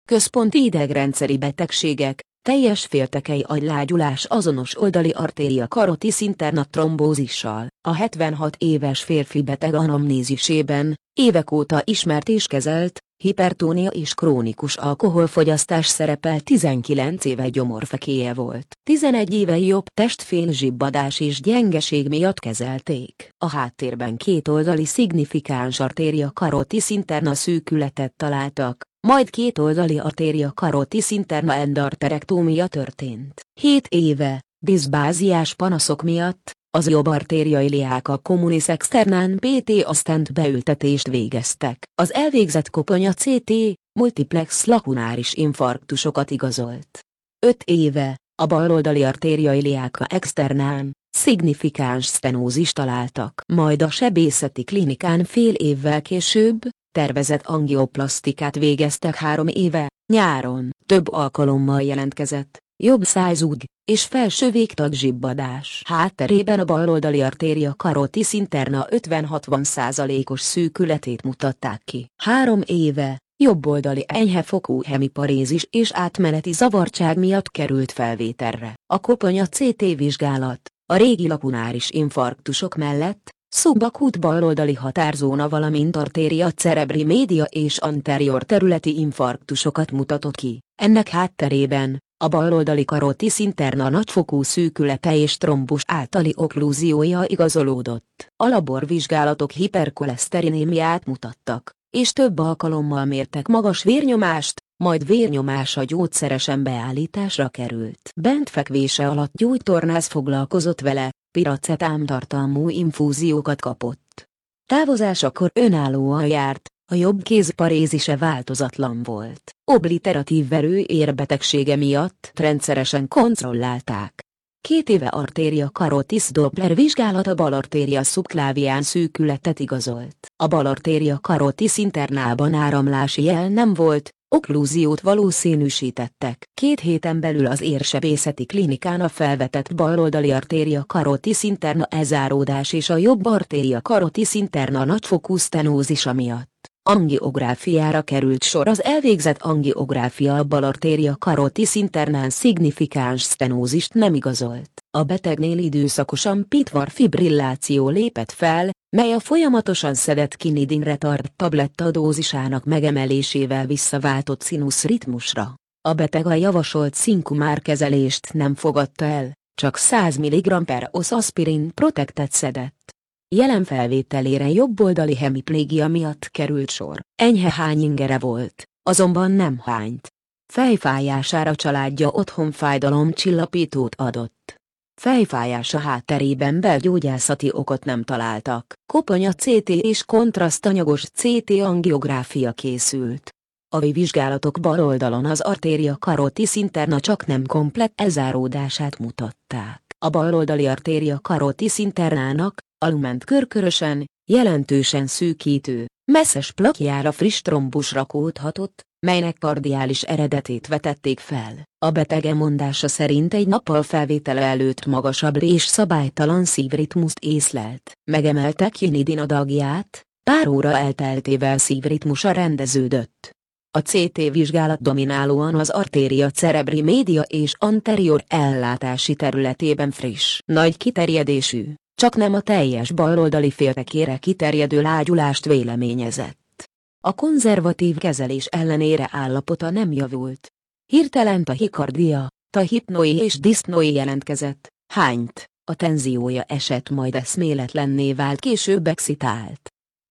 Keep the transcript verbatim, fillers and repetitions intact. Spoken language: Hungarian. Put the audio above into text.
központi idegrendszeri betegségek, teljes féltekei agylágyulás azonos oldali artéria carotis interna trombózissal. A hetvenhat éves férfi beteg anamnézisében, évek óta ismert és kezelt, hipertónia és krónikus alkoholfogyasztás szerepel. tizenkilenc éve gyomorfekéje volt. tizenegy éve jobb testfélzsibbadás és gyengeség miatt kezelték. A háttérben kétoldali szignifikáns artéria carotis interna szűkületet találtak, majd kétoldali artéria carotis interna endarterektómia történt. hét éve, diszbáziás panaszok miatt, az jobb artéria iliaca communis externán pé té stent beültetést végeztek. Az elvégzett koponya cé té, multiplex lakunáris infarktusokat igazolt. öt éve, a baloldali artéria iliaca externán, szignifikáns sztenózist találtak. Majd a sebészeti klinikán fél évvel később, tervezett angioplasztikát végeztek három éve, nyáron, több alkalommal jelentkezett, jobb szájzúg, és felső végtag zsibbadás. Hátterében a baloldali artéria carotis interna ötven-hatvan százalékos szűkületét mutatták ki. Három éve, jobboldali enyhefokú hemiparézis és átmeneti zavartság miatt került felvételre. A koponya cé té vizsgálat, a régi lakunáris infarktusok mellett, szubakút baloldali határzóna valamint artéria cerebri média és anterior területi infarktusokat mutatott ki. Ennek hátterében, a baloldali carotis interna nagyfokú szűkülete és trombus általi okklúziója igazolódott. A laborvizsgálatok hiperkoleszterinémiát mutattak, és több alkalommal mértek magas vérnyomást, majd vérnyomása gyógyszeresen beállításra került. Bent fekvése alatt gyógytornász foglalkozott vele, piracetám tartalmú infúziókat kapott. Távozásakor önállóan járt, a jobb kéz parézise változatlan volt. Obliteratív verőérbetegsége miatt rendszeresen kontrollálták. Két éve artéria carotis Doppler vizsgálat a balartéria szubklávián szűkületet igazolt. A balartéria carotis internában áramlási jel nem volt, okklúziót valószínűsítettek. Két héten belül az érsebészeti klinikán a felvetett baloldali artéria carotis interna ezáródás és a jobb artéria carotis interna nagyfokú sztenózisa miatt angiográfiára került sor. Az elvégzett angiográfia a balartéria carotis internán szignifikáns sztenózist nem igazolt. A betegnél időszakosan pitvar fibrilláció lépett fel, mely a folyamatosan szedett kinidin retard tabletta dózisának megemelésével visszaváltott színusz ritmusra. A beteg a javasolt szinkumár kezelést nem fogadta el, csak száz milligramm per oz aspirin protektet szedett. Jelen felvételére jobboldali hemiplégia miatt került sor. Enyhe hányingere volt, azonban nem hányt. Fejfájására családja otthon fájdalomcsillapítót adott. Fejfájása hátterében belgyógyászati okot nem találtak. Koponya cé té és kontrasztanyagos cé té angiográfia készült. A vizsgálatok bal oldalon az artéria carotis interna csak nem komplett ezáródását mutatták. A baloldali artéria carotis internának, alument körkörösen, jelentősen szűkítő, messzes plakjára friss trombus rakódhatott, melynek kardiális eredetét vetették fel. A betege mondása szerint egy nappal felvétele előtt magasabb és szabálytalan szívritmust észlelt. Megemelte kinidin adagját, pár óra elteltével szívritmusa rendeződött. A cé té vizsgálat dominálóan az artéria cerebri média és anterior ellátási területében friss, nagy kiterjedésű, csak nem a teljes baloldali féltekére kiterjedő lágyulást véleményezett. A konzervatív kezelés ellenére állapota nem javult. Hirtelen tahikardia, tahipnoé és diszpnoé jelentkezett, hányt, a tenziója esett, majd eszméletlenné vált, később excitált.